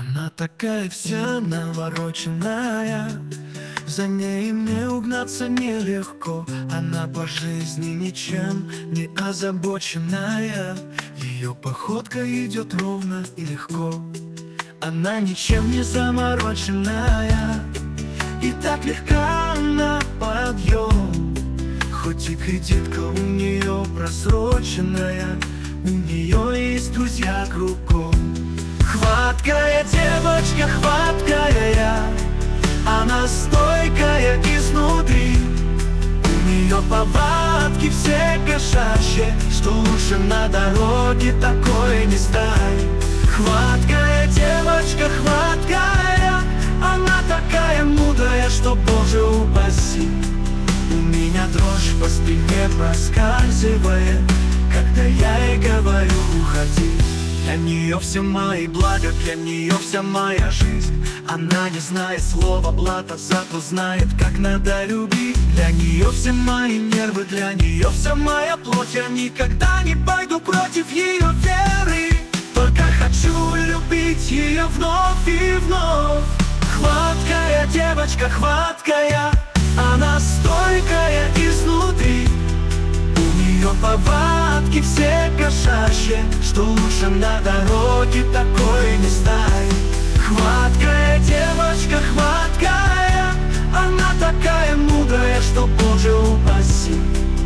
Она такая вся навороченная, за ней мне угнаться нелегко. Она по жизни ничем не озабоченная, ее походка идет ровно и легко. Она ничем не замороченная, и так легка на подъем. Хоть и кредитка у нее просроченная, у нее есть друзья кругом. Хваткая девочка, хваткая, она стойкая изнутри. У нее повадки все кошачьи, что лучше на дороге такой не стать. Хваткая девочка, хваткая, она такая мудрая, что Боже упаси. У меня дрожь по спине проскальзывает, когда я ей говорю уходи. Для нее все мои блага, для нее вся моя жизнь. Она не знает слова блата, зато знает, как надо любить. Для нее все мои нервы, для нее вся моя плоть. Я никогда не пойду против ее веры, только хочу любить ее вновь и вновь. Хваткая девочка, хваткая, она стойкая изнутри. У нее повадки все кошачьи, что лучше на дороге такой не стать. Хваткая девочка, хваткая, она такая мудрая, что Боже упаси.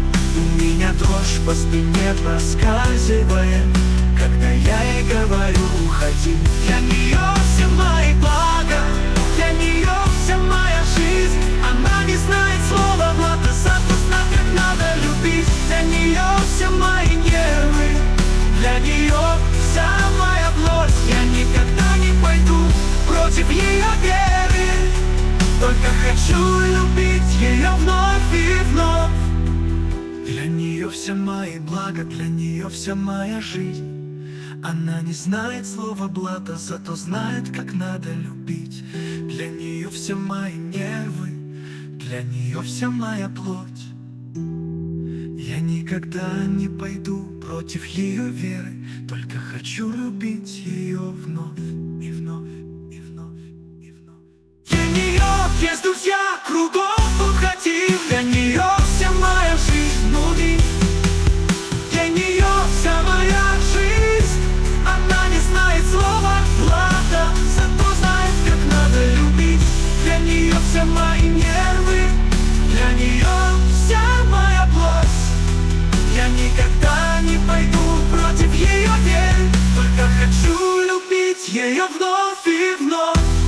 У меня дрожь по спине проскальзывает, когда я ей говорю уходи. Для нее все мои блага, для нее вся моя жизнь. Она не знает слова блата, зато знает, как надо любить. Для нее все мои нервы, для нее вся моя плоть. Я никогда не пойду против ее веры, только хочу любить ее вновь и вновь. Для нее все мои блага, для нее вся моя жизнь. Она не знает слова блата, зато знает, как надо любить. Для нее все мои нервы, для нее вся моя плоть. Я никогда не пойду против ее веры, только хочу любить ее вновь и вновь и вновь и вновь. Для нее есть друзья кругом, уходи. Для нее вся моя жизнь внутри. Для нее вся моя жизнь. Она не знает слова блата, зато знает, как надо любить. Для нее все мои нервы, для нее вся моя плоть. Я никогда не пойду против ее веры, только хочу любить ее вновь и вновь.